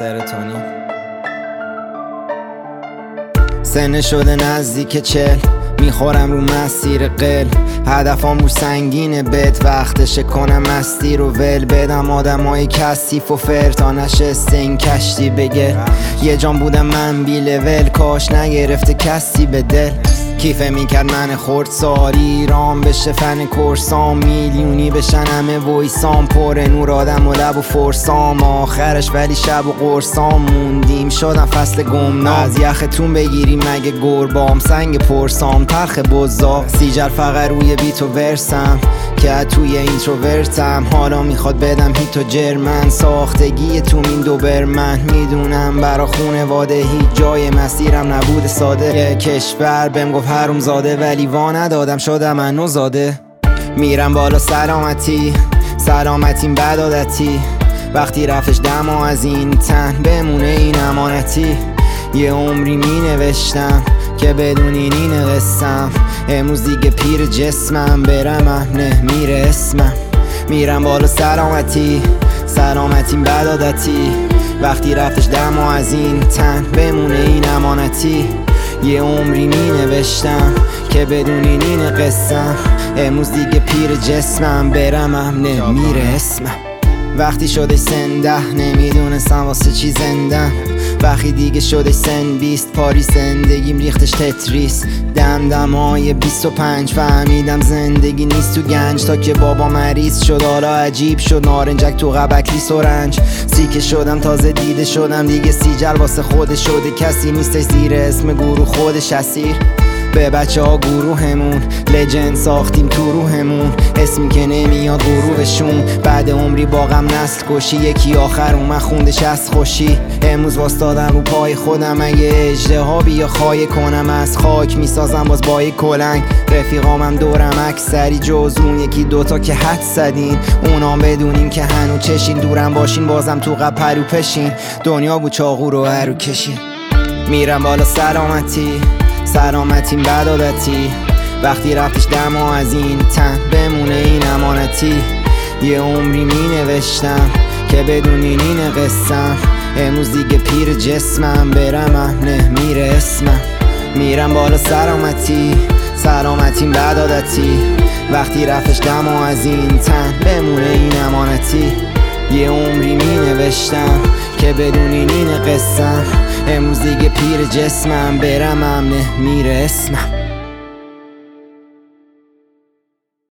سرطانی. سن شده نزدیک 40، میخورم رو مسیر قل. هدفم رو سنگینه، بد وقتشه کنم مستی رو ول بدم آدمای کثیف و فر تا نشسته این کشتی بگه. یه جان بودم من بی لول، کاش نگرفته کسی به دل. کیفه میکرد من خورد ساری رام بشه فن کرسام، میلیونی بشن همه ویسام، پر نور آدم و لب و فرسام آخرش، ولی شب و قرصام موندیم شدم فصل گمنام. از یختون بگیری مگه گربام، سنگ پرسام تلخ بزاق، سیجر فقط روی بیت و ورسم که توی اینتروورتم. حالا میخواد بدم هیت و جرمن، ساختگی تو این دوبرمن. میدونم برا خونواده هیچ جای مسیرم نبوده ساده. یه کشور بهم گفت حروم زاده، ولی وا ندادم شدم منو زاده. میرم بالا سلامتیم بد عادتی، وقتی رفتش دما از این تن بمونه این امانتی. یه عمری می نوشتم که بدون این قسم، امروز دیگه پیر جسمم، برمم نه میره اسمم. میرم بالا سلامتیم بد عادتی، وقتی رفتش دما از این تن بمونه این امانتی. یه عمری می نوشتم که بدون این قسم، امروز دیگه پیر جسمم، برمم نه میره اسمم. وقتی شده سن 10 نمیدونستم واسه چی زندم، وقتی دیگه شده سن 20 پاری زندگیم ریختش تتریس. دمدمای 25 فهمیدم زندگی نیست تو گنج، تا که بابا مریض شد حالا عجیب شد، نارنجک تو قبکلی سرنج. سیکه شدم تازه دیده شدم دیگه، سیجر واسه خودش شده، کسی نیستش زیر اسم گروه خودش اسیر. به بچه ها گروهمون لجند ساختیم تو روحمون، اسمی که نمیاد غروبشون. بعد عمری باغم نسل کشی، یکی آخر اومد خوندش از خوشی. امروز واستادم رو پای خودم، اگه اژدها بیا خواهی کنم از خاک میسازم باز با یک کلنگ. رفیقامم دورم اکثری جز اون یکی دوتا که حد زدین، اونا بدونیم که هنو چشین. دورم باشین بازم تو قپلو پشین، دنیا بود چاقو رو هرو کشین. میرم بالا سلامتیم بد عادتی، وقتی رفتش دما از این تن بمونه این امانتی. یه عمری می نوشتم که بدون این قسم، امروز دیگه پیر جسمم، برمم نه میره اسمم. میرم بالا سلامتیم بد عادتی، وقتی رفتش دما از این تن بمونه این امانتی. یه عمری می نوشتم که بدون این قسم، امروز دیگه پیر جسمم، برمم نه میره اسمم.